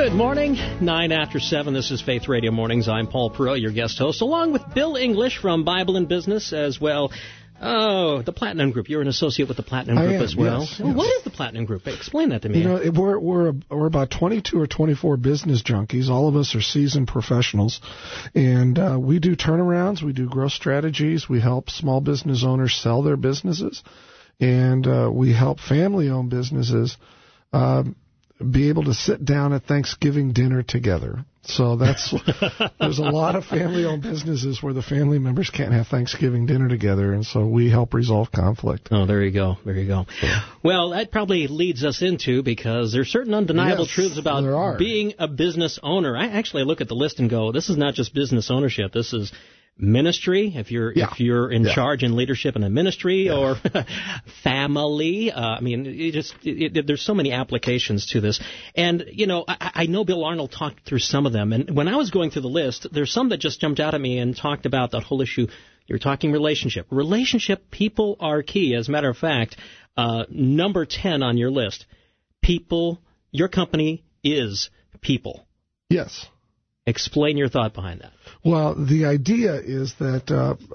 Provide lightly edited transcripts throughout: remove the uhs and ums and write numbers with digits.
Good morning, 9 after 7. This is Faith Radio Mornings. I'm Paul Perot, your guest host, along with Bill English from Bible and Business as well. Oh, the Platinum Group. You're an associate with the Platinum Group as well. Yes. What is the Platinum Group? Explain that to me. You know, we're about 22 or 24 business junkies. All of us are seasoned professionals, and we do turnarounds. We do growth strategies. We help small business owners sell their businesses, and we help family-owned businesses be able to sit down at Thanksgiving dinner together. So there's a lot of family-owned businesses where the family members can't have Thanksgiving dinner together, and so we help resolve conflict. Oh, there you go. There you go. Well, that probably leads us into, because there's certain undeniable truths about being a business owner. I actually look at the list and go, this is not just business ownership. This is ministry, if you're in charge in leadership in a ministry, or family. I mean, there's so many applications to this. And, you know, I know Bill Arnold talked through some of them. And when I was going through the list, there's some that just jumped out at me and talked about that whole issue. You're talking relationship. Relationship, people are key. As a matter of fact, number 10 on your list, people, your company is people. Yes. Explain your thought behind that. Well, the idea is that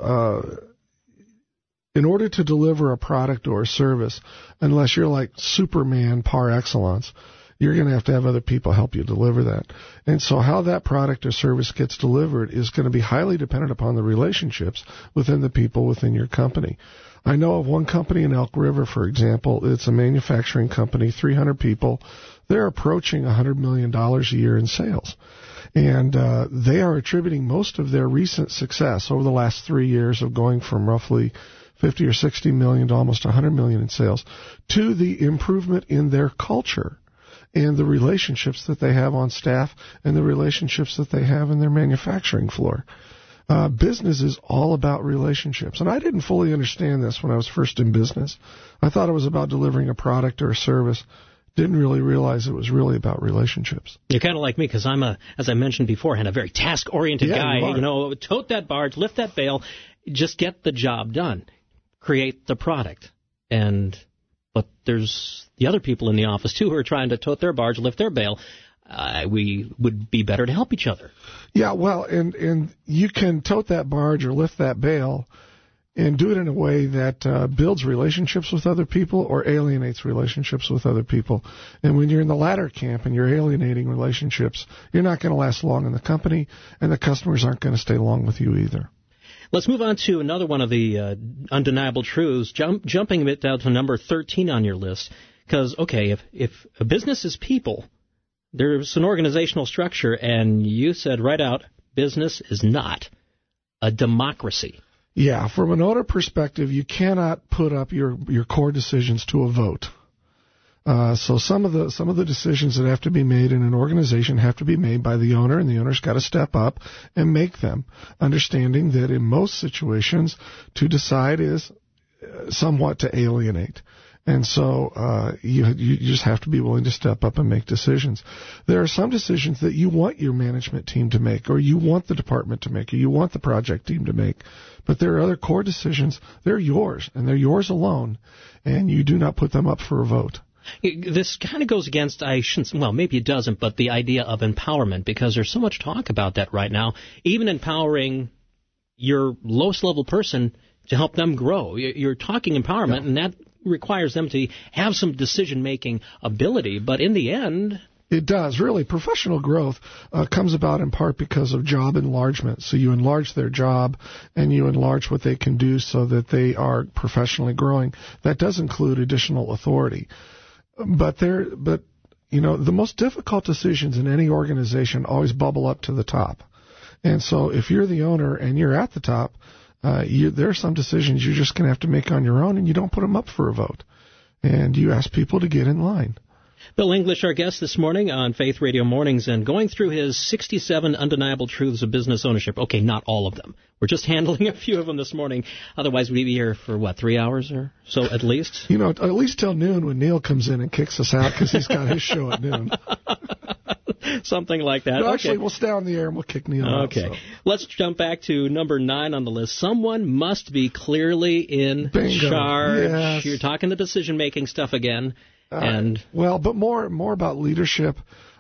in order to deliver a product or a service, unless you're like Superman par excellence, you're going to have other people help you deliver that. And so how that product or service gets delivered is going to be highly dependent upon the relationships within the people within your company. I know of one company in Elk River, for example. It's a manufacturing company, 300 people. They're approaching $100 million a year in sales. And they are attributing most of their recent success over the last 3 years of going from roughly 50 or 60 million to almost 100 million in sales to the improvement in their culture and the relationships that they have on staff and the relationships that they have in their manufacturing floor. Business is all about relationships. And I didn't fully understand this when I was first in business. I thought it was about delivering a product or a service. Didn't really realize it was really about relationships. You're kind of like me, because I'm as I mentioned beforehand, a very task-oriented guy. You know, tote that barge, lift that bale, just get the job done, create the product. But there's the other people in the office too who are trying to tote their barge, lift their bale. We would be better to help each other. Yeah, well, and you can tote that barge or lift that bale and do it in a way that builds relationships with other people or alienates relationships with other people. And when you're in the latter camp and you're alienating relationships, you're not going to last long in the company, and the customers aren't going to stay long with you either. Let's move on to another one of the undeniable truths, jumping a bit down to number 13 on your list. Because, okay, if a business is people, there's an organizational structure, and you said right out, business is not a democracy. Yeah, from an owner perspective, you cannot put up your core decisions to a vote. So some of the decisions that have to be made in an organization have to be made by the owner, and the owner's got to step up and make them, understanding that in most situations, to decide is somewhat to alienate. And so you just have to be willing to step up and make decisions. There are some decisions that you want your management team to make, or you want the department to make, or you want the project team to make. But there are other core decisions. They're yours, and they're yours alone, and you do not put them up for a vote. This kind of goes against, maybe it doesn't, but the idea of empowerment, because there's so much talk about that right now, even empowering your lowest level person to help them grow. You're talking empowerment, and that requires them to have some decision-making ability, but in the end... It does, really. Professional growth comes about in part because of job enlargement. So you enlarge their job and you enlarge what they can do so that they are professionally growing. That does include additional authority. But you know, the most difficult decisions in any organization always bubble up to the top. And so if you're the owner and you're at the top, there are some decisions you're just going to have to make on your own, and you don't put them up for a vote. And you ask people to get in line. Bill English, our guest this morning on Faith Radio Mornings, and going through his 67 undeniable truths of business ownership. Okay, not all of them. We're just handling a few of them this morning. Otherwise, we'd be here for, 3 hours or so at least? You know, at least till noon when Neil comes in and kicks us out because he's got his show at noon. Something like that. No, actually, we'll stay on the air and we'll kick Neil out. Okay. So. Let's jump back to number 9 on the list. Someone must be clearly in charge. Yes. You're talking the decision-making stuff again. But more about leadership.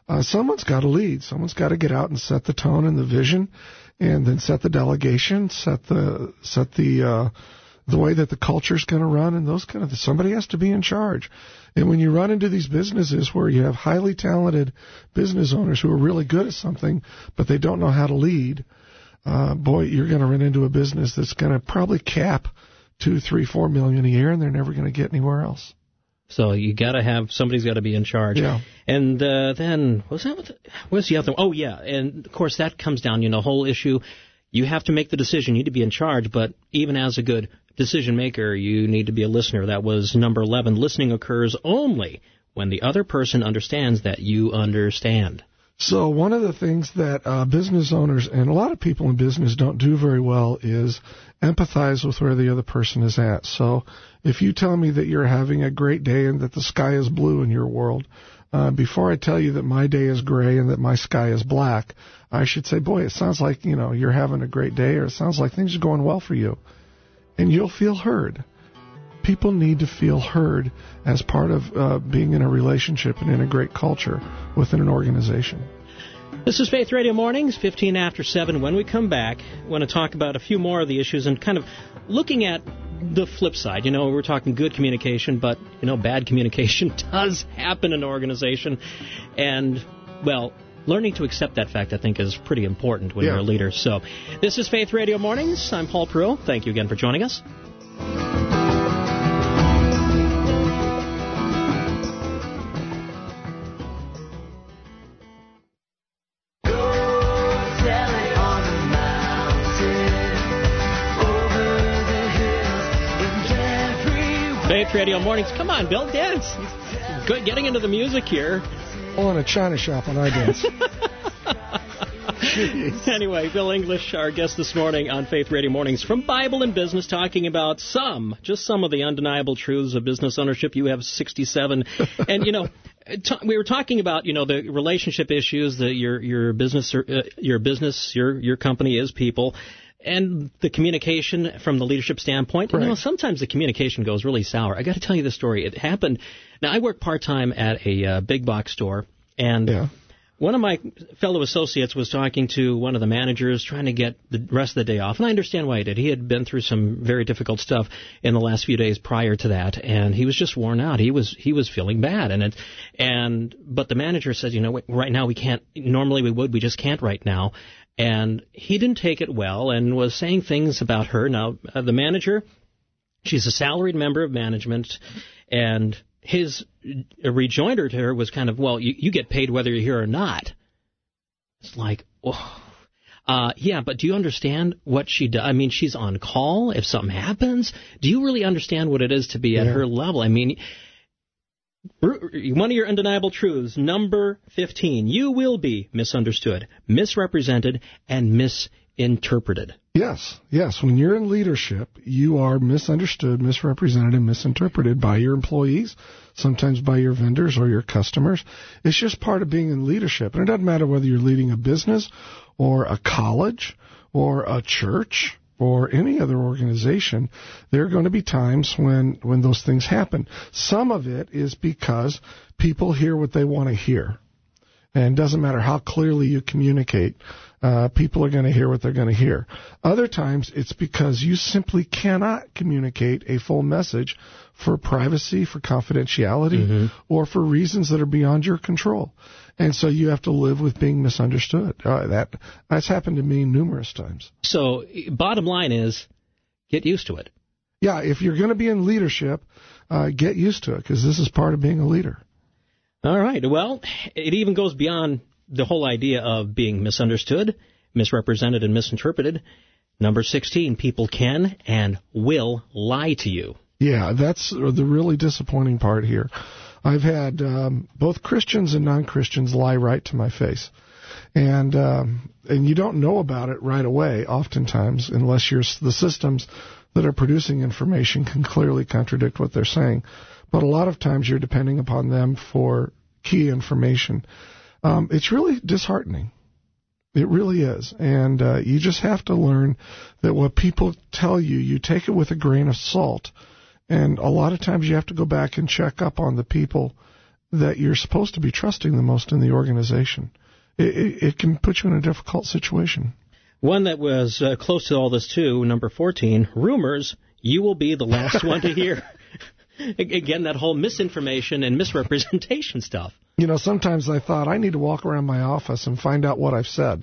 someone's got to lead. Someone's got to get out and set the tone and the vision, and then set the delegation, set the way that the culture's going to run, and those kind of things. Somebody has to be in charge. And when you run into these businesses where you have highly talented business owners who are really good at something, but they don't know how to lead, boy, you're going to run into a business that's going to probably cap $2, $3, $4 million a year, and they're never going to get anywhere else. So you got to have, somebody's got to be in charge. Yeah. And then, what's the other one? Oh, yeah. And, of course, that comes down, whole issue. You have to make the decision. You need to be in charge. But even as a good decision maker, you need to be a listener. That was number 11. Listening occurs only when the other person understands that you understand. So one of the things that business owners and a lot of people in business don't do very well is empathize with where the other person is at. So if you tell me that you're having a great day and that the sky is blue in your world, before I tell you that my day is gray and that my sky is black, I should say, boy, it sounds like, you're having a great day, or it sounds like things are going well for you. And you'll feel heard. People need to feel heard as part of being in a relationship and in a great culture within an organization. This is Faith Radio Mornings, 15 after 7. When we come back, I want to talk about a few more of the issues and kind of looking at the flip side. We're talking good communication, but, bad communication does happen in an organization. And, well, learning to accept that fact, I think, is pretty important when you're a leader. So this is Faith Radio Mornings. I'm Paul Perot. Thank you again for joining us. Faith Radio Mornings. Come on, Bill, dance. Good, getting into the music here. Oh, in a china shop when I dance. Anyway, Bill English, our guest this morning on Faith Radio Mornings from Bible and Business, talking about just some of the undeniable truths of business ownership. You have 67. And, we were talking about, the relationship issues that your company is people. And the communication from the leadership standpoint. Right. Sometimes the communication goes really sour. I got to tell you the story. It happened. Now, I work part-time at a big box store, and one of my fellow associates was talking to one of the managers, trying to get the rest of the day off. And I understand why he did. He had been through some very difficult stuff in the last few days prior to that, and he was just worn out. He was feeling bad, but the manager said, right now we can't. Normally we would, we just can't right now. And he didn't take it well and was saying things about her. Now, the manager, she's a salaried member of management, and his rejoinder to her was kind of, well, you get paid whether you're here or not. It's like, yeah, but do you understand what she does? I mean, she's on call if something happens. Do you really understand what it is to be at her level? I mean, one of your undeniable truths, number 15, you will be misunderstood, misrepresented, and misinterpreted. Yes. When you're in leadership, you are misunderstood, misrepresented, and misinterpreted by your employees, sometimes by your vendors or your customers. It's just part of being in leadership. And it doesn't matter whether you're leading a business or a college or a church or any other organization. There are going to be times when those things happen. Some of it is because people hear what they want to hear. And it doesn't matter how clearly you communicate, people are going to hear what they're going to hear. Other times it's because you simply cannot communicate a full message for privacy, for confidentiality, or for reasons that are beyond your control. And so you have to live with being misunderstood. That's happened to me numerous times. So bottom line is, get used to it. Yeah, if you're going to be in leadership, get used to it, because this is part of being a leader. All right. Well, it even goes beyond the whole idea of being misunderstood, misrepresented, and misinterpreted. Number 16, people can and will lie to you. Yeah, that's the really disappointing part here. I've had both Christians and non-Christians lie right to my face. And you don't know about it right away, oftentimes, unless the systems that are producing information can clearly contradict what they're saying. But a lot of times you're depending upon them for key information. It's really disheartening. It really is. And you just have to learn that what people tell you, you take it with a grain of salt. And a lot of times you have to go back and check up on the people that you're supposed to be trusting the most in the organization, it can put you in a difficult situation. One that was close to all this, too, number 14, rumors, you will be the last one to hear. Again, that whole misinformation and misrepresentation stuff. You know, sometimes I thought I need to walk around my office and find out what I've said.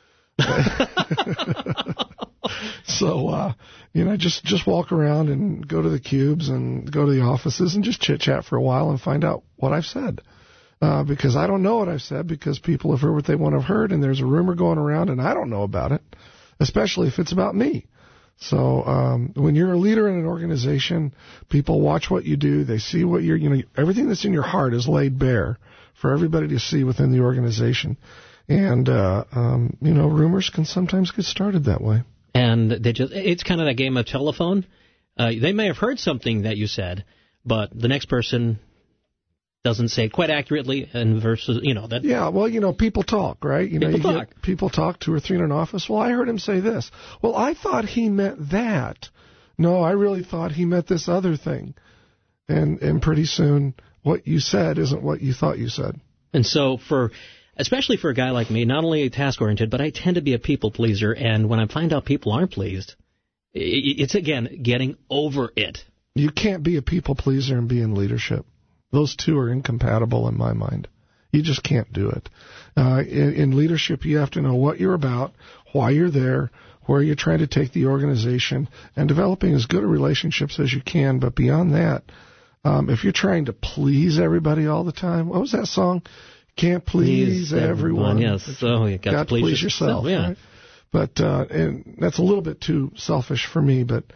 So, just walk around and go to the cubes and go to the offices and just chit-chat for a while and find out what I've said. Because I don't know what I've said because people have heard what they want to have heard, and there's a rumor going around, and I don't know about it, especially if it's about me. So when you're a leader in an organization, people watch what you do. They see what everything that's in your heart is laid bare for everybody to see within the organization. And, rumors can sometimes get started that way. And it's kind of that game of telephone. They may have heard something that you said, but the next person doesn't say it quite accurately, and versus, that. Yeah, well, people talk, right? People talk 2 or 3 in an office. Well, I heard him say this. Well, I thought he meant that. No, I really thought he meant this other thing. And pretty soon, what you said isn't what you thought you said. And so especially for a guy like me, not only task-oriented, but I tend to be a people pleaser, and when I find out people aren't pleased, it's, again, getting over it. You can't be a people pleaser and be in leadership. Those two are incompatible in my mind. You just can't do it. In leadership, you have to know what you're about, why you're there, where you're trying to take the organization, and developing as good a relationships as you can. But beyond that, if you're trying to please everybody all the time, what was that song? Can't please everyone. Yes, so you got to please yourself. Yeah. Right? But and that's a little bit too selfish for me, but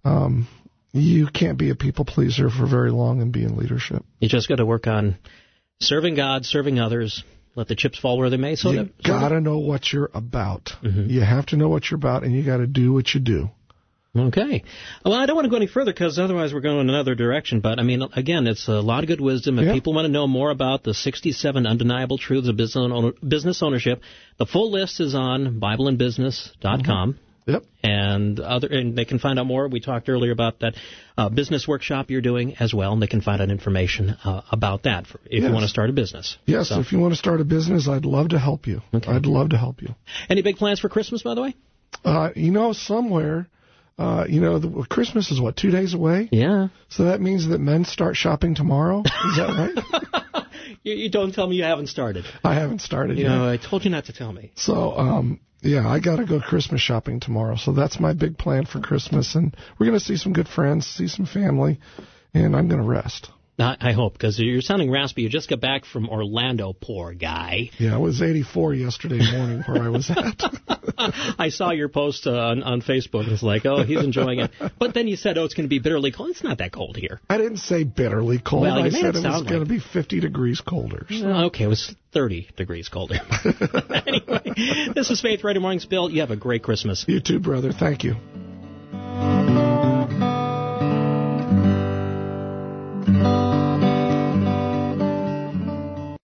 you can't be a people pleaser for very long and be in leadership. You just got to work on serving God, serving others, let the chips fall where they may. You got to know what you're about. Mm-hmm. You have to know what you're about, and you got to do what you do. Okay. Well, I don't want to go any further because otherwise we're going in another direction. But, again, it's a lot of good wisdom. If people want to know more about the 67 undeniable truths of business ownership, the full list is on BibleandBusiness.com. Mm-hmm. Yep. And they can find out more. We talked earlier about that business workshop you're doing as well, and they can find out information about that if you want to start a business. Yes, if you want to start a business, I'd love to help you. Okay. I'd love to help you. Any big plans for Christmas, by the way? Somewhere. Christmas is 2 days away? Yeah. So that means that men start shopping tomorrow? Is that right? You don't tell me you haven't started. I haven't started yet. I told you not to tell me. So, I got to go Christmas shopping tomorrow. So that's my big plan for Christmas. And we're going to see some good friends, see some family, and I'm going to rest. I hope, because you're sounding raspy. You just got back from Orlando, poor guy. Yeah, it was 84 yesterday morning where I was at. I saw your post on Facebook. It's like, oh, he's enjoying it. But then you said, it's going to be bitterly cold. It's not that cold here. I didn't say bitterly cold. Well, I said it was going to be 50 degrees colder. So. Okay, it was 30 degrees colder. Anyway, this is Faith Radio Mornings. Bill, you have a great Christmas. You too, brother. Thank you.